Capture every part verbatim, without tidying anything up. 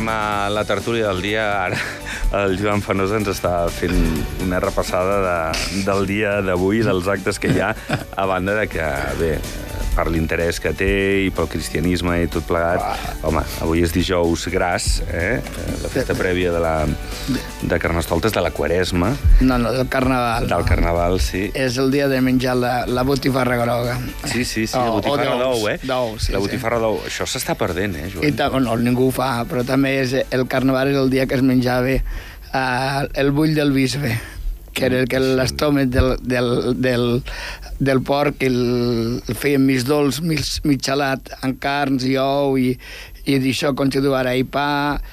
anem a la tertúlia del dia. Ara el Joan Fenosa ens està fent una repassada de, del dia d'avui, dels actes que hi ha, a banda de que, bé, per l'interès que té i pel cristianisme i tot plegat. Home, avui és dijous gras, eh? La festa prèvia de la de Carnestoltes, de la Quaresma. No, no, del Carnaval. Del Carnaval, sí. És el dia de menjar la, la botifarra groga. Sí, sí, sí, la botifarra d'ou, eh? D'ou, sí, la botifarra d'ou. Això s'està perdent, eh, Joan? I no, ningú ho fa, però també és, el Carnaval és el dia que es menjava uh, el bull del bisbe, que era el que l'estómac del, del, del, del porc el, el feien mig dolç, mig, mig salat, amb carns i ou, i, i d'això constituïa i pa,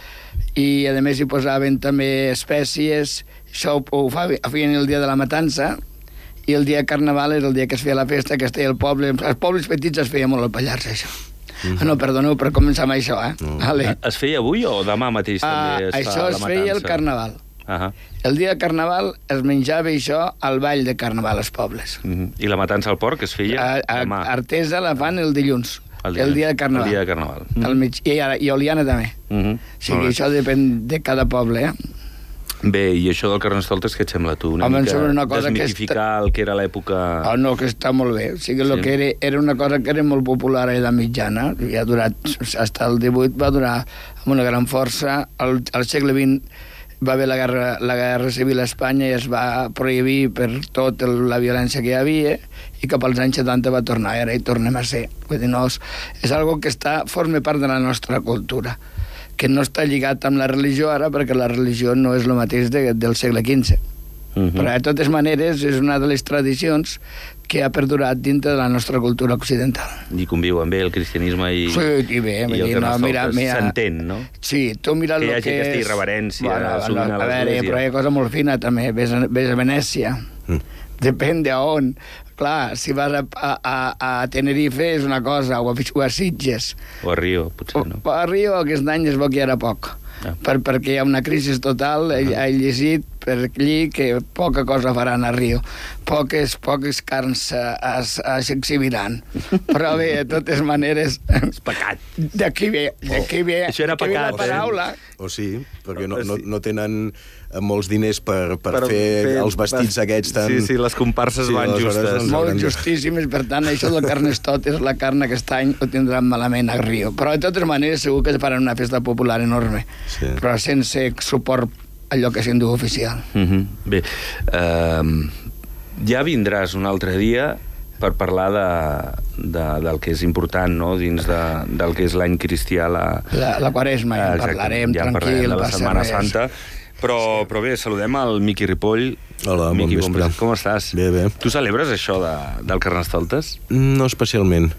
i a més hi posaven també espècies. Això ho, ho feien el dia de la matança, i el dia de Carnaval és el dia que es feia la festa, que es feia el poble. Els pobles petits es feia molt al Pallars, això. Mm-hmm. Ah, no, perdoneu, per començar amb això, eh? Mm. Vale. Es feia avui o demà mateix també es ah, fa la matança? Això es feia el Carnaval. Uh -huh. El dia de Carnaval es menjava això al ball de Carnaval als pobles. Uh -huh. I la matança al porc es feia a, a, demà? Artesa la fan el dilluns, el dia, el dia de Carnaval. El dia de Carnaval. Uh -huh. el mig, i, I Oliana també. Uh -huh. O sigui, això depèn de cada poble, eh? Bé, i això del Carnestoltes, què et sembla, tu? Una Home, mica una cosa desmitificar que el que era l'època... Oh, no, que està molt bé. O sigui, sí. que era, era una cosa que era molt popular a l'edat mitjana, i ha durat, fins al divuit va durar amb una gran força. Al, al segle vint va haver la guerra, la guerra civil a Espanya i es va prohibir per tot el, la violència que hi havia, i cap als anys setanta va tornar, i ara hi tornem a ser. Vull dir, no, és, és algo que està, forma part de la nostra cultura, que no està lligat amb la religió ara, perquè la religió no és el mateix de, del segle quinze. Uh -huh. Però, de totes maneres, és una de les tradicions que ha perdurat dintre de la nostra cultura occidental. I conviuen bé el cristianisme i, sí, i, bé, i el Carnestoltes. S'entén, no? Sí, tu mira que el hi hagi que aquesta és... irreverència bueno, sovint no, a l'església. A veure, però hi ha cosa molt fina, també. Ves a, ves a Venècia. Mm. Depèn d'on. Clar, si vas a, a, a Tenerife és una cosa, o a, o a Sitges. O a Rio, potser no. O, o a Rio aquest any es veu que era poc. Ah. Per, perquè hi ha una crisi total, ell ha llegit per allí que poca cosa faran a Rio. Poques, poques carns s'exhibiran. Però bé, de totes maneres... És pecat. D'aquí ve, d'aquí ve, Això era pecat, la paraula. O sí, perquè no, no, no tenen molts diners per, per, per fer, fer els vestits per... aquests tan... Sí, sí, les comparses sí, van justes. Molt justíssimes, per tant, això del Carnestoltes, la carn aquest any ho tindran malament a Rio. Però, de totes maneres, segur que faran una festa popular enorme, sí. Però sense suport allò que s'endú oficial. Uh -huh. Bé, uh, ja vindràs un altre dia per parlar de, de, del que és important, no?, dins de, del que és l'any cristià. La, la, la Quaresma, ja en parlarem, ja en tranquil, parlarem de la Setmana res. Santa. Però, però bé, saludem al Miqui Ripoll. Hola, Miqui, bon vespre. Com estàs? Bé, bé. Tu celebres això de, del Carnestoltes? No especialment.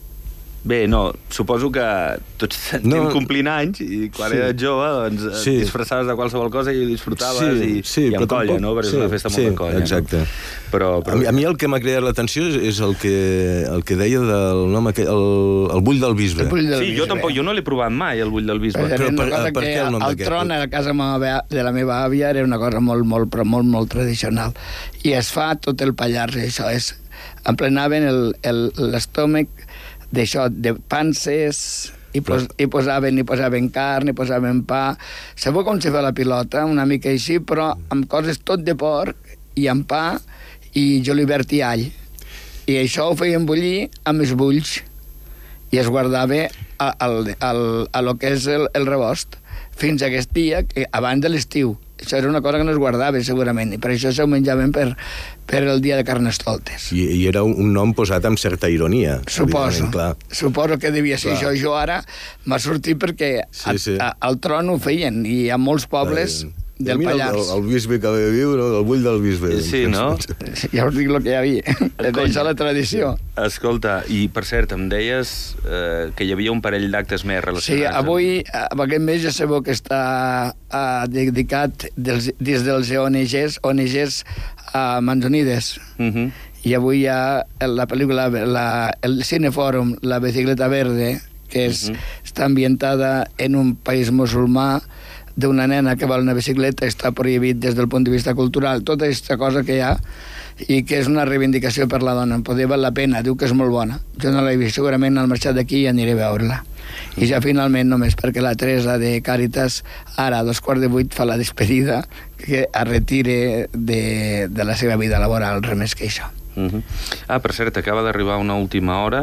Bé, no, suposo que tots sentim no. complint anys i quan sí. eres jove doncs sí. et disfressaves de qualsevol cosa i disfrutaves sí, i, sí, i amb colla, tampoc, no? Perquè sí, és una festa sí, molt de colla. Exacte. No? Però, però... A, mi, a mi el que m'ha cridat l'atenció és, és el, que, el que deia del nom aquell, el, el bull del bisbe. El bull del sí, bisbe. jo tampoc, jo no l'he provat mai, el bull del bisbe. Però, però per, per, per què el nom d'aquest? El tron a la casa de la meva àvia era una cosa molt, molt, però molt, molt tradicional. I es fa tot el Pallars, això és... Emplenaven l'estómac d'això, de panses... I, pos, i, posaven, i posaven carn, i posaven pa. Sabeu com se fa la pilota? Una mica així, però amb coses tot de porc, i amb pa, i julivert i all. I això ho feien bullir amb els bulls, i es guardava a, a, a, a lo que és el, el rebost, fins a aquest dia, que, abans de l'estiu. Això era una cosa que no es guardava, segurament, i per això s'ho menjaven per, per el dia de Carnestoltes. I, i era un nom posat amb certa ironia. Suposo. Clar. Suposo que devia ser clar. Això. Jo ara m'ha sortit perquè sí, sí. A, a, al tron ho feien, i hi ha molts pobles... Clar. Del Pallars. El, el bisbe que viu, no? El bull del bisbe. Sí, no? Ja us dic el que hi havia. Això la tradició. Escolta, i per cert, em deies eh, que hi havia un parell d'actes més relacionats. Sí, avui, amb aquest mes, ja sabeu que està uh, dedicat dels, des dels O N Gs, O N Gs a Mans Unides. Uh -huh. I avui hi ha la pel·lícula, la, el Cinefòrum, La bicicleta verde, que és, uh -huh. està ambientada en un país musulmà d'una nena que va a una bicicleta està prohibit des del punt de vista cultural, tota aquesta cosa que hi ha, i que és una reivindicació per la dona. Poder val la pena, diu que és molt bona. Jo no l'he vist, segurament al marxat d'aquí i aniré a veure-la. I ja finalment, només perquè la Teresa de Càritas ara a dos quarts de vuit fa la despedida, que es retire de, de la seva vida laboral, res més que això. Uh-huh. Ah, per cert, acaba d'arribar una última hora.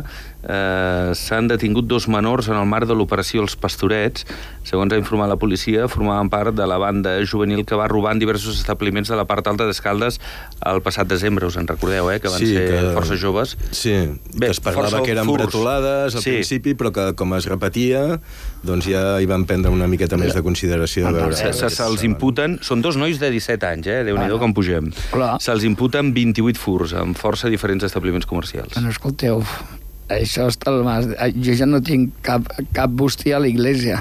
Eh, s'han detingut dos menors en el marc de l'operació Els Pastorets. Segons ha informat la policia, formaven part de la banda juvenil que va robar en diversos establiments de la part alta d'Escaldes el passat desembre, us en recordeu, eh? Que van sí, ser que... força joves. Sí, Bé, que es parlava que eren furs. bretolades al sí. principi, però que com es repetia, doncs ja hi van prendre una miqueta més de consideració. No, se, se, se'ls imputen, són dos nois de disset anys, eh? Déu-n'hi-do com pugem. Se'ls imputen vint-i-vuit furs, amb força diferents establiments comercials. Bueno, escolteu, això està al mas. Jo ja no tinc cap, cap bústia a l'església.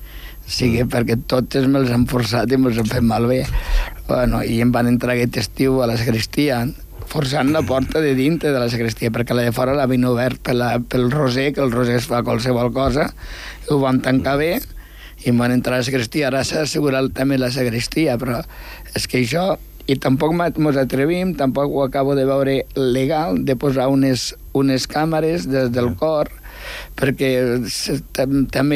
O sigui, mm. perquè tots me'ls han forçat i me'ls han fet malbé. Bueno, i em van entrar aquest estiu a la sagristia, forçant la porta de dintre de la sagristia, perquè la de fora l'havien obert pel, pel roser, que el roser es fa qualsevol cosa, ho vam tancar bé, i em van entrar a la sagristia. Ara s'ha assegurat també la sagristia, però és que això... I tampoc ens atrevim, tampoc ho acabo de veure legal, de posar unes, unes càmeres des del cor, perquè també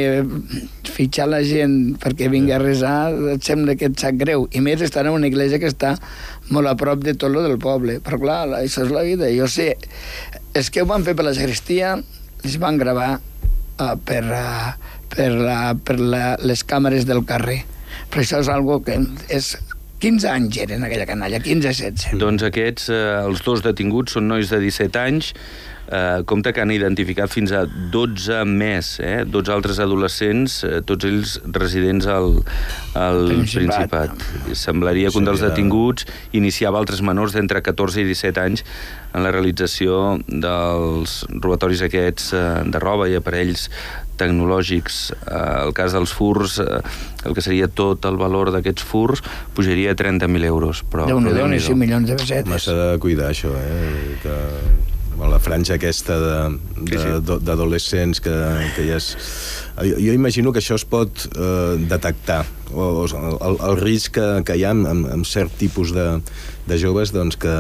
fitxar la gent perquè vingui a resar et sembla que et sap greu. I més estar en una església que està molt a prop de tot lo del poble. Però clar, això és la vida. Jo sé, és que ho van fer per la sagristia, els van gravar uh, per, uh, per, uh, per la, les càmeres del carrer. Però això és algo que és... quinze anys eren aquella canalla, quinze setze. Doncs aquests, eh, els dos detinguts, són nois de disset anys, eh, compte que han identificat fins a dotze més, eh, dotze altres adolescents, eh, tots ells residents al, al Principat. Principat. Semblaria que un dels detinguts iniciava altres menors d'entre catorze i disset anys en la realització dels robatoris aquests eh, de roba i aparells tecnològics. El cas dels furs, el que seria tot el valor d'aquests furs, pujaria a trenta mil euros. Déu-n'hi-do, ni cinc milions de pessetes. M'ha de cuidar, això, eh? Que... la franja aquesta d'adolescents que, que ja és... Jo, jo imagino que això es pot eh, detectar, o, o el, el risc que, que hi ha amb, amb cert tipus de, de joves, doncs que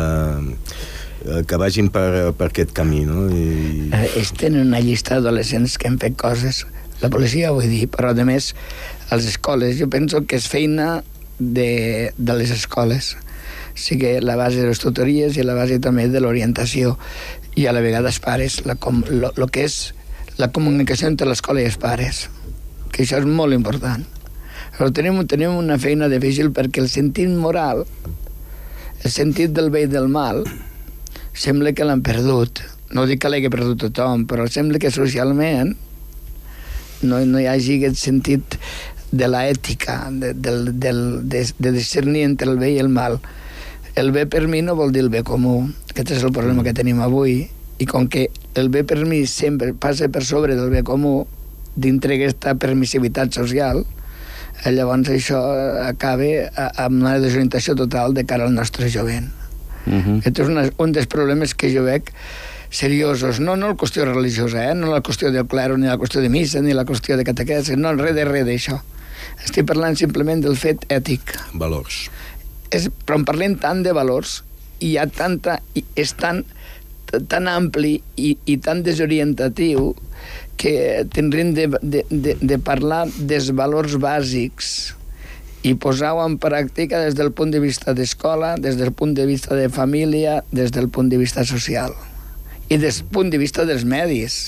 que vagin per, per aquest camí, no? I... Ells tenen una llista d'adolescents que han fet coses, la policia vull dir, però a més a les escoles, jo penso que és feina de, de les escoles, o sigui, la base de les tutories i la base també de l'orientació, i a la vegada els pares, la, com, lo, lo que és la comunicació entre l'escola i els pares, que això és molt important. Però tenim, tenim una feina difícil perquè el sentit moral, el sentit del bé i del mal, sembla que l'han perdut. No dic que l'hagi perdut tothom, però sembla que socialment no, no hi hagi aquest sentit de l'ètica, de, de, de, de, de discernir entre el bé i el mal. El bé per mi no vol dir el bé comú. Aquest és el problema que tenim avui. I com que el bé per mi sempre passa per sobre del bé comú, dintre aquesta permissivitat social, llavors això acaba amb una desorientació total de cara al nostre jovent. Uh-huh. Aquest és una, un dels problemes que jo veig seriosos, no, no la qüestió religiosa, eh? No la qüestió del clero, ni la qüestió de missa, ni la qüestió de catequesi, no, res de res d'això. Estic parlant simplement del fet ètic. Valors. És, però en parlem tant de valors, i hi ha tanta, i és tan, tan ampli i, i tan desorientatiu que tindríem de, de, de, de parlar dels valors bàsics i posar-ho en pràctica des del punt de vista d'escola, des del punt de vista de família, des del punt de vista social i des del punt de vista dels medis.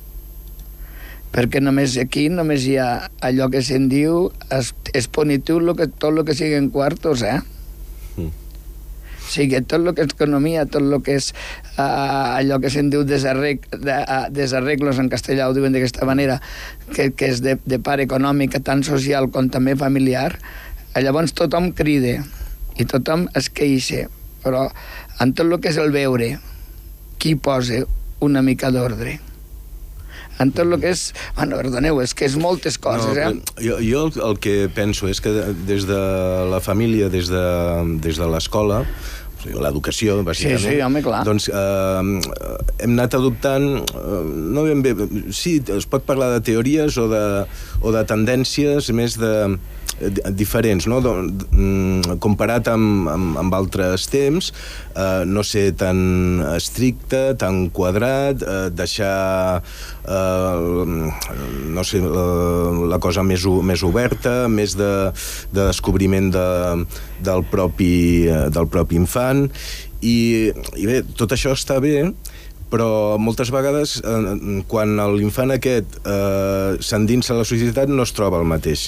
Perquè només aquí només hi ha allò que se'n diu es, es punitiu lo que, tot el que siguen quartos, eh? Mm. O sigui, tot el que és economia, tot el que és uh, allò que se'n diu desarreg, de, uh, desarreglos, en castellà ho diuen d'aquesta manera, que, que és de, de part econòmica, tant social com també familiar, llavors tothom crida i tothom es queixa, però en tot el que és el veure, qui posa una mica d'ordre? En tot el que és... Bueno, perdoneu, és que és moltes coses, no, eh? Jo, jo el que penso és que des de la família, des de, des de l'escola, l'educació, bàsicament. Sí, sí, home, clar. Doncs eh, hem anat adoptant, eh, no ben bé, sí, es pot parlar de teories o de, o de tendències més de diferents, no? Comparat amb, amb, amb altres temps, eh, no ser tan estricte, tan quadrat, eh, deixar eh, no sé, la, la cosa més, més oberta, més de, de descobriment de, del, propi, del propi infant, i, i bé, tot això està bé, però moltes vegades eh, quan l'infant aquest eh, s'endinsa a la societat no es troba el mateix.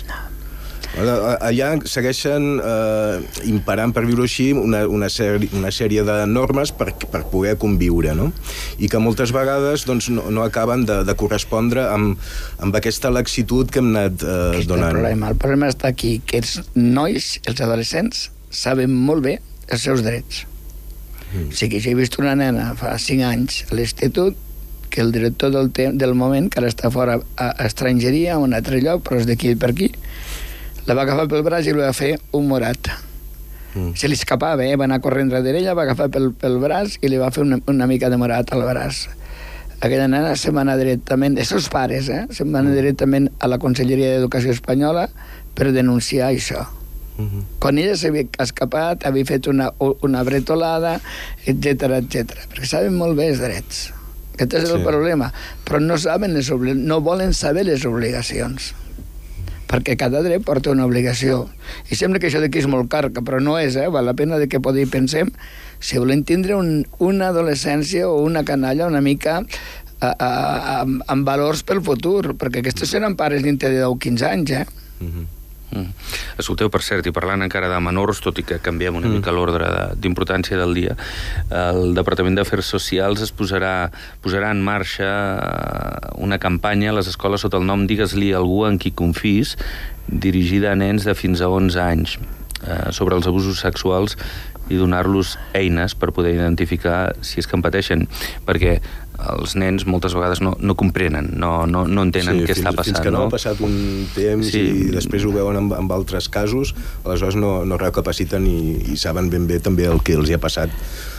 Allà segueixen eh, imperant, per viure així, una, una, sèrie, una sèrie de normes per, per poder conviure, no? I que moltes vegades doncs, no, no acaben de, de correspondre amb, amb aquesta laxitud que hem anat eh, donant. El problema. el problema està aquí, que els nois, els adolescents, saben molt bé els seus drets. Mm. O sigui, jo he vist una nena fa cinc anys a l'institut que el director del, del moment, que ara està fora a, a estrangeria, a un altre lloc, però és d'aquí per aquí, la va agafar pel braç i li va fer un morat. Mm. Se li escapava, eh? Va anar corrent darrere ella, va agafar pel, pel braç i li va fer una, una mica de morat al braç. Aquella nena se'n va anar directament, els seus pares, eh? se'n va anar directament a la Conselleria d'Educació Espanyola per denunciar això. Mm-hmm. Quan ella s'havia escapat, havia fet una, una bretolada, etcètera, etcètera. Perquè saben molt bé els drets. Aquest és el sí. problema. Però no saben les obli- no volen saber les obligacions. Perquè cada dret porta una obligació. I sembla que això d'aquí és molt car, però no és, eh? Val la pena de que podem pensem si volem tindre un, una adolescència o una canalla una mica a, a, a, amb valors pel futur, perquè aquests seran pares dintre de deu o quinze anys, eh? Mm-hmm. Mm. Escolteu, per cert, i parlant encara de menors, tot i que canviem una mm. mica l'ordre d'importància del dia, el Departament d'Afers Socials es posarà, posarà en marxa una campanya a les escoles sota el nom Digues-li a algú en qui confis, dirigida a nens de fins a onze anys, eh, sobre els abusos sexuals i donar-los eines per poder identificar si és que en pateixen, perquè els nens moltes vegades no, no comprenen, no, no, no entenen sí, què fins, està passant. Fins que no, no ha passat un temps sí. i després ho veuen amb, amb altres casos, aleshores no, no recapaciten i, i saben ben bé també el que els hi ha passat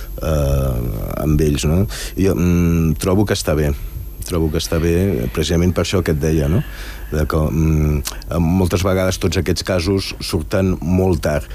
eh, amb ells. No? Jo mm, trobo que està bé, trobo que està bé precisament per això que et deia, no? De que mm, moltes vegades tots aquests casos surten molt tard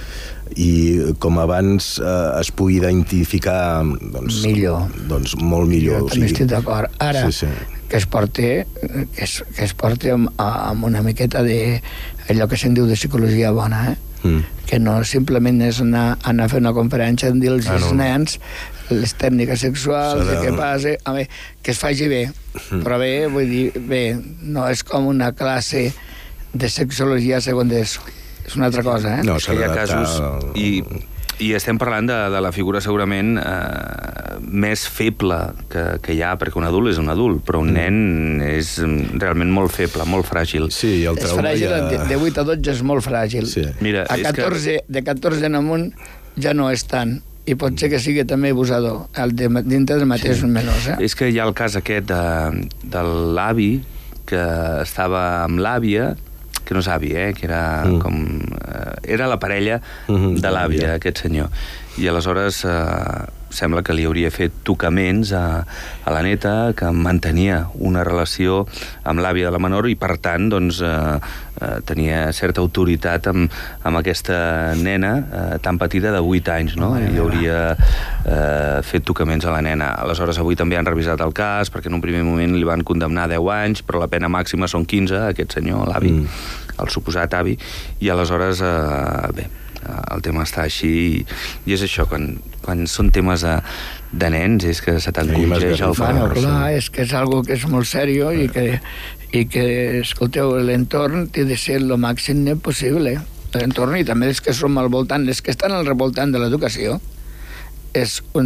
i com abans eh, es pugui identificar doncs, millor. Doncs molt millor. Jo també estic d'acord. Ara, sí, sí. que es porti, que es, que es porti amb, amb una miqueta de allò que se'n diu de psicologia bona, eh? Mm. Que no simplement és anar, anar a fer una conferència en dir-los ah, no. als nens les tècniques sexuals, de... què passa, a veure, que es faci bé. Mm. Però bé, vull dir, bé, no és com una classe de sexologia segon d'ESO. És una altra cosa, eh? No, és que hi ha casos... I, i estem parlant de, de la figura segurament eh, més feble que, que hi ha, perquè un adult és un adult, però un nen és realment molt feble, molt fràgil. Sí, i el és fràgil, ja... de vuit a dotze és molt fràgil. Sí. Mira, a catorze, que... de catorze en amunt ja no és tant. I pot ser que sigui també abusador, el de, dintre dels mateixos sí. menors. Eh? És que hi ha el cas aquest de, de l'avi que estava amb l'àvia, que no és avi, eh? Que era mm. com... Eh, era la parella mm-hmm. de l'àvia, yeah. aquest senyor. I aleshores eh, sembla que li hauria fet tocaments a, a la neta, que mantenia una relació amb l'àvia de la menor i, per tant, doncs, eh, eh, tenia certa autoritat amb, amb aquesta nena eh, tan petita de vuit anys, no? I hauria eh, fet tocaments a la nena. Aleshores, avui també han revisat el cas, perquè en un primer moment li van condemnar a deu anys, però la pena màxima són quinze, aquest senyor, l'avi, mm. el suposat avi, i aleshores, eh, bé, el tema està així, i, i és això, quan, quan són temes de, de nens, és que se t'encongeix el cor. Bueno, clar, és que és algo que és molt seriós i que, i que, escolteu, l'entorn té de ser el màxim net possible. L'entorn i també els que som al voltant, els que estan al voltant de l'educació, és un tema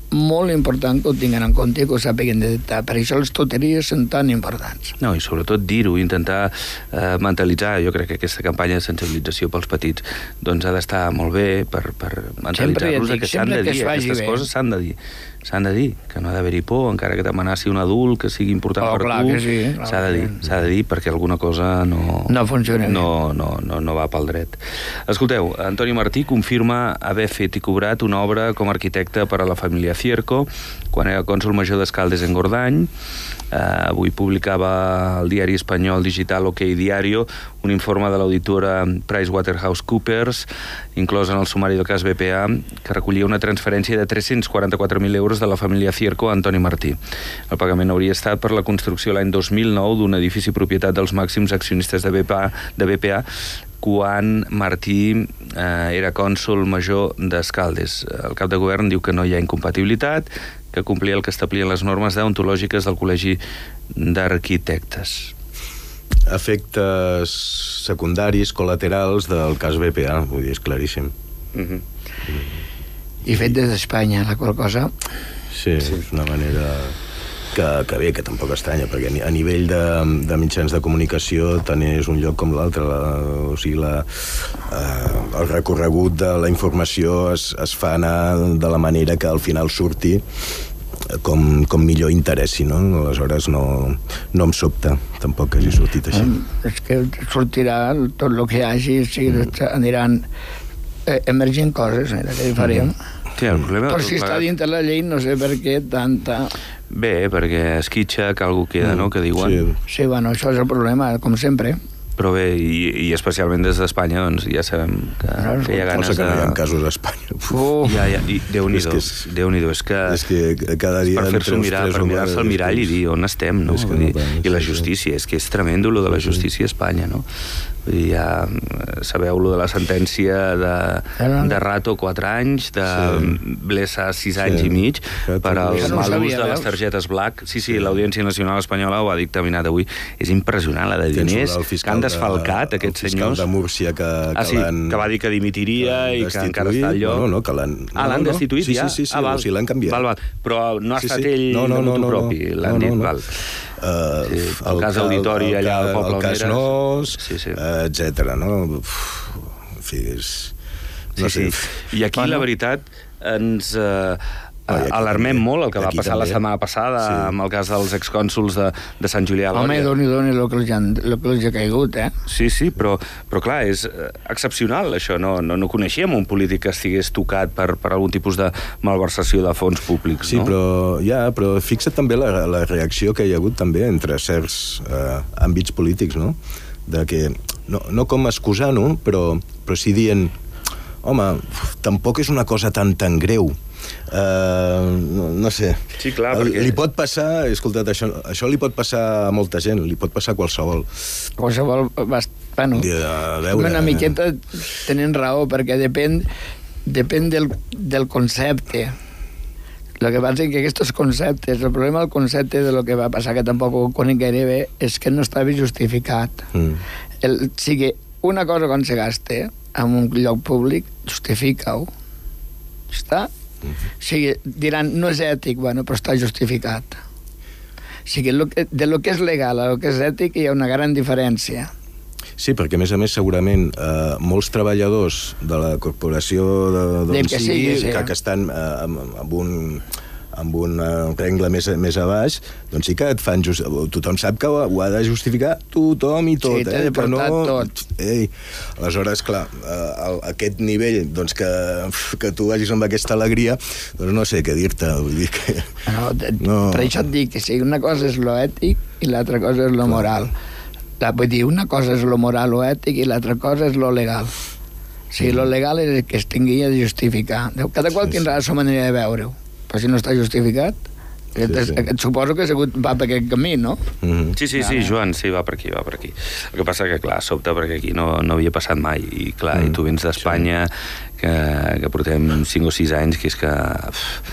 molt important que ho tinguin en compte i que ho sàpiguen detectar. Per això les tutories són tan importants. No, i sobretot dir-ho, intentar eh, mentalitzar. Jo crec que aquesta campanya de sensibilització pels petits doncs ha d'estar molt bé per, per mentalitzar-los que s'han de dir, aquestes bé. coses s'han de dir. S'han de dir, que no ha d'haver-hi por, encara que t'amenaci un adult que sigui important oh, per clar tu, que sí, s'ha de dir, s'ha de dir perquè alguna cosa no... No funciona no, no, no, no va pel dret. Escolteu, Antoni Martí confirma haver fet i cobrat una obra com a arquitecte per a la família Cierco quan era cònsol major d'Escaldes en Gordany. Eh, avui publicava el diari espanyol digital OK Diario un informe de l'auditora PricewaterhouseCoopers, inclòs en el sumari del cas B P A, que recollia una transferència de tres-cents quaranta-quatre mil euros de la família Cierco a Antoni Martí. El pagament hauria estat per la construcció l'any dos mil nou d'un edifici propietat dels màxims accionistes de B P A, de B P A quan Martí eh, era cònsol major d'Escaldes. El cap de govern diu que no hi ha incompatibilitat, que complia el que establien les normes deontològiques del Col·legi d'Arquitectes. Efectes secundaris, col·laterals del cas B P A, vull dir, és claríssim. Uh-huh. I fet des d'Espanya, la qual cosa... Sí, sí, és una manera... Que, que bé, que tampoc estranya, perquè a nivell de, de mitjans de comunicació tant és un lloc com l'altre, o sigui, la, eh, el recorregut de la informació es, es fa anar de la manera que al final surti com, com millor interessi, no? Aleshores no, no em sobta tampoc que hagi sortit així. És que sortirà tot el que hi hagi, o sigui, aniran eh, emergint coses, eh, que hi faríem. Sí, el problema... Però si està dintre la llei, no sé per què tanta... Bé, perquè esquitxa, que algú queda, mm, no?, que diuen. Sí. sí, bueno, això és el problema, com sempre. Però bé, i, i especialment des d'Espanya, doncs ja sabem que, no, que hi ha ganes de... que no hi ha casos a Espanya. Uf. Ja, ja, i Déu-n'hi-do, és que és, Déu-n'hi-do, és que... És que cada dia... Per fer-se mirar, per mirar-se al mirall i dir on estem, no? Dir, I la justícia, és que és tremendo lo de la justícia a Espanya, no? Vull dir, ja sabeu lo de la sentència de, de Rato quatre anys, de sí. Blesa sis anys sí. i mig, per al no mal sabia, ús de les targetes Black. Sí, sí, l'Audiència Nacional Espanyola ho ha dictaminat avui. És impressionant, la de diners que han desfalcat de, aquests senyors. El fiscal de Múrcia que, que ah, sí, l'han... que va dir que dimitiria i que encara està al lloc. No, no, que l'han... Ah, l'han no, no. destituït sí, ja? Sí, sí, sí, ah, val. o sigui, l'han canviat. Val, val. Però no ha sí, estat sí. ell no, no, de no, motu no, propi, l'han no, dit, no, no. val. Uh, sí, el, el cas auditori allà al Poble el cas Nos, sí, sí. uh, etcètera, no? Uf, en fi, és... No sí, sé. sí. I aquí, bueno, la veritat, ens... Eh, Oh, alarmem també, molt el que va passar també. la setmana passada sí. amb el cas dels excònsols de, de Sant Julià a Home, Lòria. doni, doni el que els ha, el que els ha caigut, eh? Sí, sí, però, però clar, és excepcional, això. No, no, no coneixíem un polític que estigués tocat per, per algun tipus de malversació de fons públics, sí, no? Sí, però, ja, però fixa't també la, la reacció que hi ha hagut també entre certs eh, àmbits polítics, no? De que, no, no com excusant-ho, però, però sí dient, home, tampoc és una cosa tan tan greu. Uh, no, no sé. Sí, clar, perquè... Li pot passar, escolta't, això, això li pot passar a molta gent, li pot passar a qualsevol. Qualsevol, bueno, a veure... una miqueta tenen raó, perquè depèn, depèn del, del concepte. El que passa és que aquests conceptes, el problema del concepte de lo que va passar, que tampoc ho conec gaire bé, és que no estava justificat. Mm. El, o sigui, una cosa quan se gasta en un lloc públic, justifica-ho. Està? O sigui, diran, no és ètic, bueno, però està justificat. O sigui, lo que, de lo que és legal a lo que és ètic hi ha una gran diferència. Sí, perquè a més a més segurament eh, molts treballadors de la corporació d'on sigui, sigui sí. que, que estan eh, amb, amb un amb un rengle més, més a baix, doncs sí que et fan just... tothom sap que ho, ho ha de justificar tothom i tot, sí, eh? Que no... tot. Ei, aleshores, clar, eh, aquest nivell, doncs que, que tu vagis amb aquesta alegria, doncs no sé què dir-te, vull dir que... No, no. Per això et dic que sí, una cosa és lo ètic i l'altra cosa és lo moral. La, vull dir, una cosa és lo moral o ètic i l'altra cosa és lo legal. O sigui, mm. lo legal és que es tingui de justificar. Cada qual sí, tindrà sí. la seva manera de veure-ho. Però si no està justificat, sí, sí. Et suposo que va per aquest camí, no? Mm-hmm. Sí, sí, sí, Joan, sí, va per aquí, va per aquí. El que passa que, clar, sobta perquè aquí no, no havia passat mai, i clar, mm. i tu vens d'Espanya, sí. que, que portem cinc o sis anys, que és que... Uf, és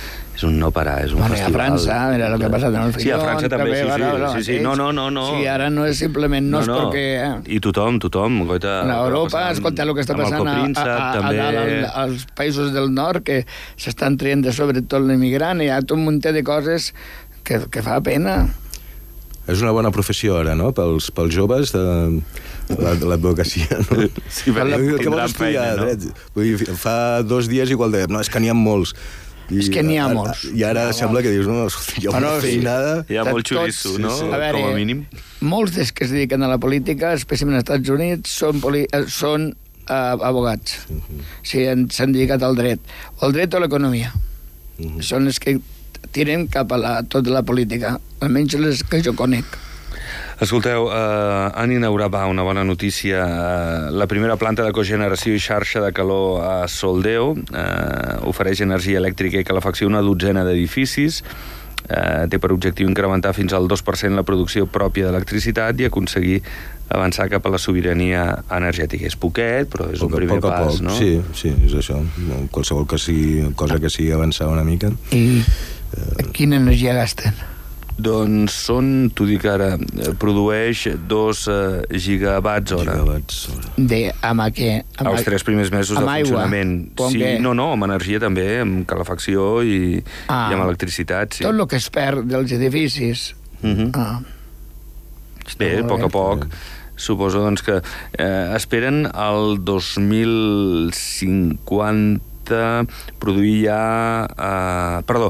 És un no parar, és un bueno, festival. A França, mira el que ha passat en el Fillon. Sí, a França també, sí, sí, no, sí, sí. No, no, no, no. Sí, ara no és simplement no, no, no. és perquè... Eh? I tothom, tothom. Goita, a Europa, escolta el que està passant a, a, a, també... a, a, als països del nord, que s'estan traient de sobre tot l'immigrant, i hi ha tot un munt de coses que, que fa pena. És una bona professió ara, no?, pels, pels joves de, de l'advocacia. No? Sí, però que vols estudiar, feina, no? Dret. Vull dir, fa dos dies igual dèiem, no, és que n'hi ha molts. I, és que n'hi ha molts. I ara no, sembla que dius, no, hi ha una feinada... Hi ha molt xoriço, no? Sí, sí. A veure, com a mínim. Molts dels que es dediquen a la política, especialment als Estats Units, són, poli són uh, abogats. Uh -huh. Sí, s'han dedicat al dret. O al dret o a l'economia. Uh -huh. Són els que tiren cap a la, tota la política, almenys les que jo conec. Escolteu, eh, han inaugurat una bona notícia, eh, la primera planta de cogeneració i xarxa de calor a Soldeo, eh, ofereix energia elèctrica i calefacció a una dotzena d'edificis, eh, té per objectiu incrementar fins al dos per cent la producció pròpia d'electricitat i aconseguir avançar cap a la sobirania energètica. És poquet, però és poc, un primer poc pas, poc. no? Sí, sí, és això. Qualsevol que sigui, cosa que sigui avançar una mica. I quina energia gasten? Doncs són, t'ho dic ara, produeix dos uh, gigawatts hora. Gigawatts hora. De, amb a què? Amb Els tres primers mesos de funcionament. Com sí, què? no, no, amb energia també, amb calefacció i, ah, i amb electricitat, sí. Tot el que es perd dels edificis. Uh-huh. ah. Bé, a poc a poc. Suposo doncs, que eh, esperen el dos mil cinquanta produir ja... Eh, perdó,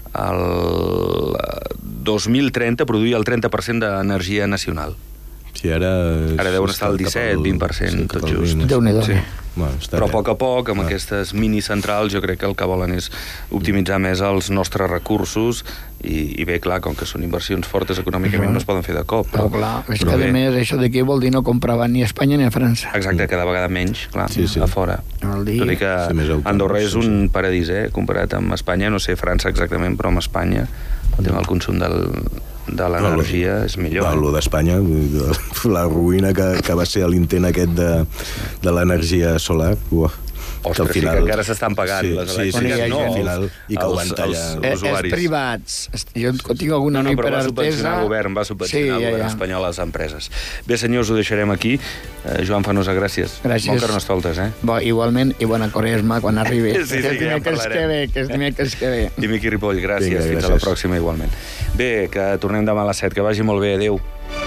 el dos mil trenta produir el trenta per cent d'energia nacional. Sí, ara... Ara deuen estar al disset, vint per cent, sí, tot just. Déu-n'hi-do. Sí. Bueno, però a poc a poc, amb ah. aquestes minicentrals, jo crec que el que volen és optimitzar més els nostres recursos i, i bé, clar, com que són inversions fortes econòmicament, no es poden fer de cop. Però, però clar, és però que a més això d'aquí vol dir no compraven ni a Espanya ni a França. Exacte, cada vegada menys, clar, sí, sí. a fora. Dir... Tot i que sí, Andorra és un paradís, eh, comparat amb Espanya, no sé França exactament, però amb Espanya el tema del consum del... de l'energia és millor. Parlo d'Espanya, la ruïna que, que va ser l'intent aquest de, de l'energia solar. Uah. Ostres, que al final... sí que encara s'estan pagant sí, les elèctriques. Sí, sí, sí, no, no, al final, i que ho van tallar. Els, els, els privats. Jo tinc alguna no, no, per però va artesa... subvencionar el govern, va subvencionar sí, el govern ja, ja. espanyol a les empreses. Bé, senyors, ho deixarem aquí. Eh, Joan Fanosa, gràcies. Gràcies. Molt carnestoltes, eh? Bo, igualment, i bona Quaresma quan arribi. Sí, sí, que és que ja dimecres que ve, que és dimecres que ve. I Miqui Ripoll, gràcies. Vinga, Fins gràcies. a la pròxima, igualment. Bé, que tornem demà a les set. Que vagi molt bé. Adéu.